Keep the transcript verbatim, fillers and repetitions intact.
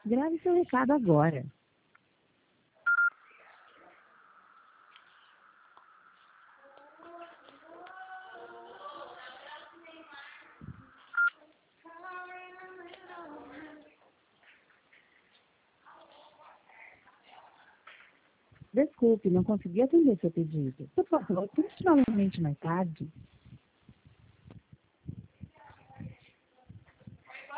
Grave seu recado agora. Desculpe, não consegui atender seu pedido. Por favor, tente novamente mais tarde.